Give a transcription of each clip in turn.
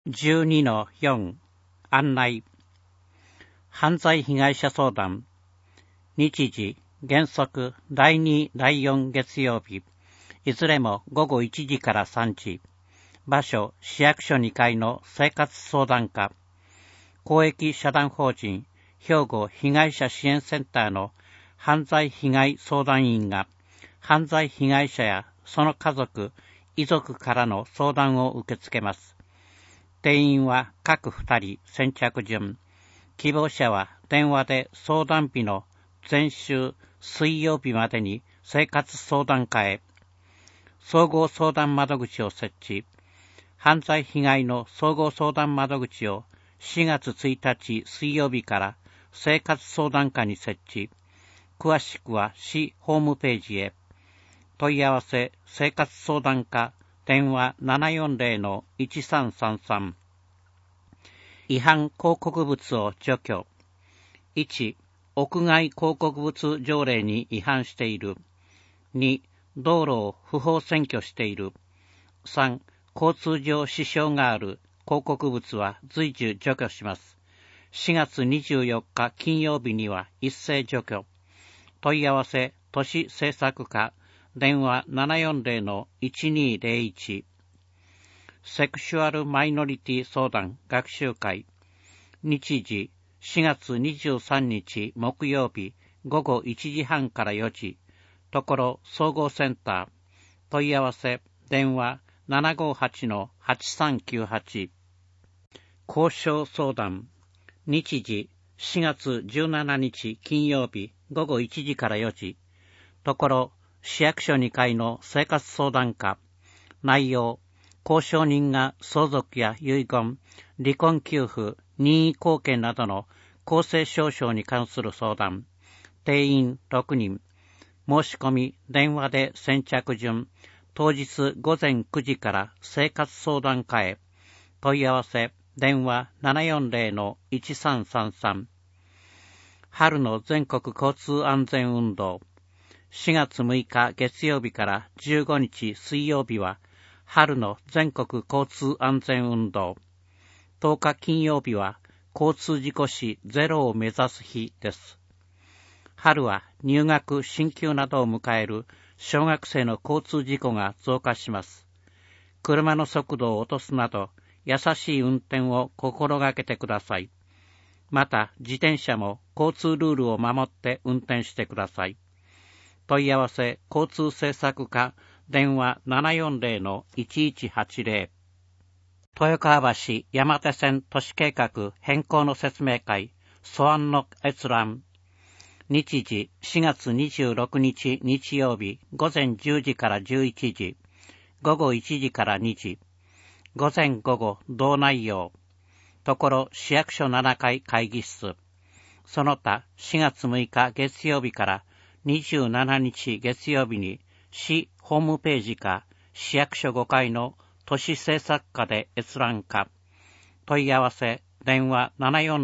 12-4 案内。犯罪被害者相談。日時、原則第2、第4月曜日。いずれも午後1時から3時。場所、市役所2階の生活相談課。公益社団法人兵庫被害者支援センターの犯罪被害相談員が、犯罪被害者やその家族、遺族からの相談を受け付けます。定員は各2人先着順。希望者は電話で相談日の前週水曜日までに生活相談課へ。総合相談窓口を設置。犯罪被害の総合相談窓口を4月1日水曜日から生活相談課に設置。詳しくは市ホームページへ。問い合わせ生活相談課電話 740-1333。違反広告物を除去。1、屋外広告物条例に違反している。2、道路を不法占拠している。3、交通上支障がある広告物は随時除去します。4月24日金曜日には一斉除去。問い合わせ都市政策課電話 740-1201。セクシュアルマイノリティ相談学習会。日時4月23日木曜日午後1時半から4時。ところ総合センター。問い合わせ電話 758-8398。交渉相談。日時4月17日金曜日午後1時から4時。ところ市役所2階の生活相談課。内容、交渉人が相続や遺言、離婚給付、任意後見などの公正証書に関する相談。定員6人。申し込み電話で先着順。当日午前9時から生活相談課へ。問い合わせ電話 740-1333。春の全国交通安全運動。4月6日月曜日から15日水曜日は春の全国交通安全運動。10日金曜日は交通事故死ゼロを目指す日です。春は入学、進級などを迎える小学生の交通事故が増加します。車の速度を落とすなど優しい運転を心がけてください。また自転車も交通ルールを守って運転してください。問い合わせ交通政策課電話 740-1180。豊川橋山手線都市計画変更の説明会素案の閲覧。日時4月26日日曜日午前10時から11時、午後1時から2時。午前午後同内容。ところ市役所7階会議室。その他4月6日月曜日から27日月曜日に市ホームページか市役所5階の都市政策課で閲覧か。問い合わせ電話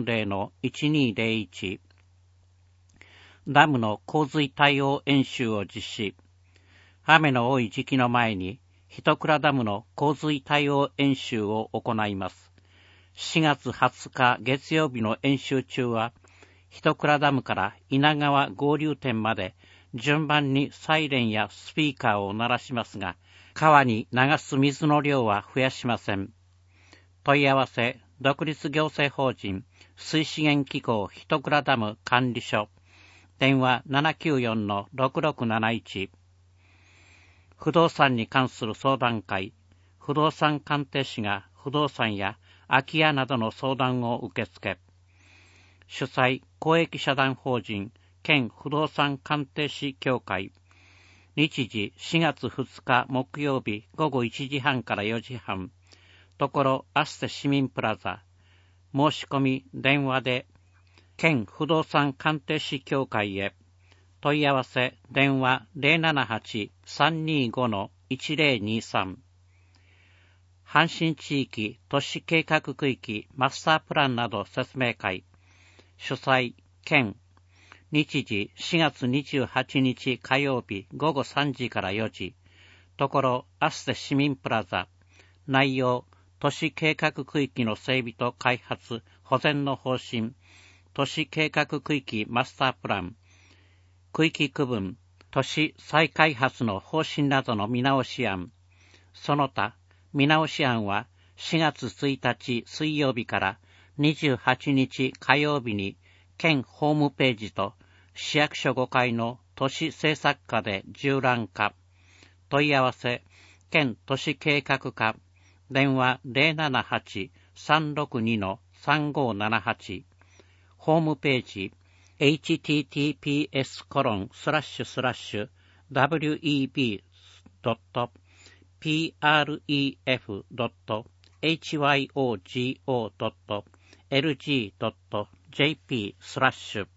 740-1201。ダムの洪水対応演習を実施。雨の多い時期の前に一倉ダムの洪水対応演習を行います。4月20日月曜日の演習中は一倉ダムから稲川合流点まで順番にサイレンやスピーカーを鳴らしますが、川に流す水の量は増やしません。問い合わせ独立行政法人水資源機構一倉ダム管理所電話 794-6671。不動産に関する相談会。不動産鑑定士が不動産や空き家などの相談を受け付け。主催公益社団法人県不動産鑑定士協会。日時4月2日木曜日午後1時半から4時半。ところアステ市民プラザ。申し込み電話で県不動産鑑定士協会へ。問い合わせ電話 078-325-1023。阪神地域都市計画区域マスタープランなど説明会。主催県。日時4月28日火曜日午後3時から4時。ところアステ市民プラザ。内容都市計画区域の整備と開発、保全の方針、都市計画区域マスタープラン、区域区分、都市再開発の方針などの見直し案。その他、見直し案は4月1日水曜日から28日火曜日に県ホームページと市役所5階の都市政策課で縦覧化。問い合わせ、県都市計画課、電話 078-362-3578。ホームページ、https://web.pref.hyogo.lg.jp/